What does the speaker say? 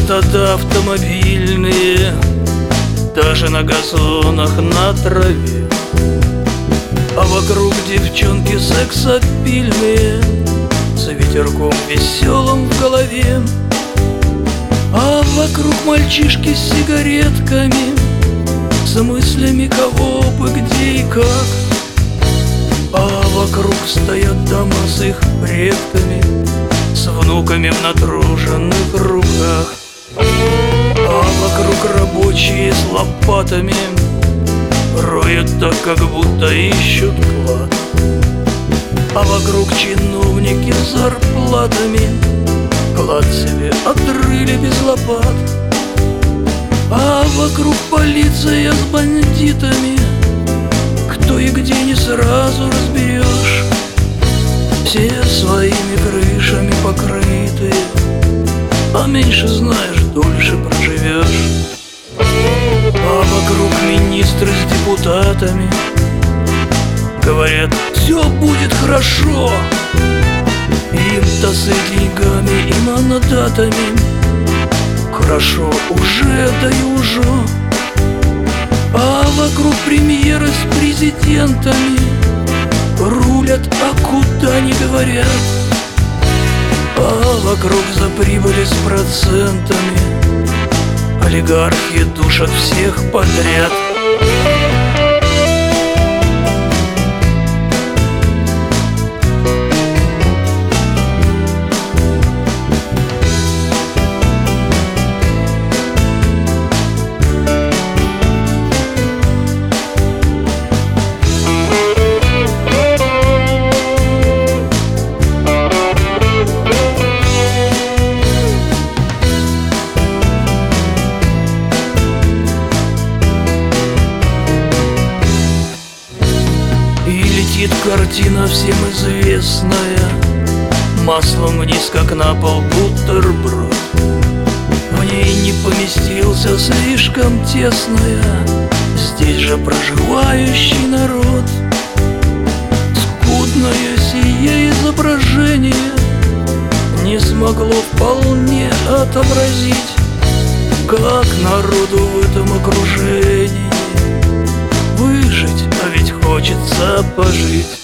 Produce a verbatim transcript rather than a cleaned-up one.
стада автомобильные, даже на газонах, на траве. А вокруг девчонки сексапильные, с ветерком веселым в голове. А вокруг мальчишки с сигаретками, с мыслями кого бы, где и как. А вокруг стоят дома с их предками, с внуками в натруженных руках. А вокруг рабочие с лопатами роют так, как будто ищут клад. А вокруг чиновники с зарплатами клад себе отрыли без лопат. А вокруг полиция с бандитами, кто и где не сразу разберешь. Все своими крышами покрыты, а меньше знаешь, дольше проживешь. А вокруг министры с депутатами говорят: все будет хорошо. Им-то с деньгами и мандатами хорошо уже, да и уже. А вокруг премьеры с президентами рулят, а куда не говорят. А вокруг за прибыли с процентами олигархи душат всех подряд. Картина всем известная, маслом вниз, как на пол бутерброд. В ней не поместился слишком тесная, здесь же проживающий народ. Скудное сие изображение не смогло вполне отобразить, как народу в этом окружении выжить, а ведь хочется пожить.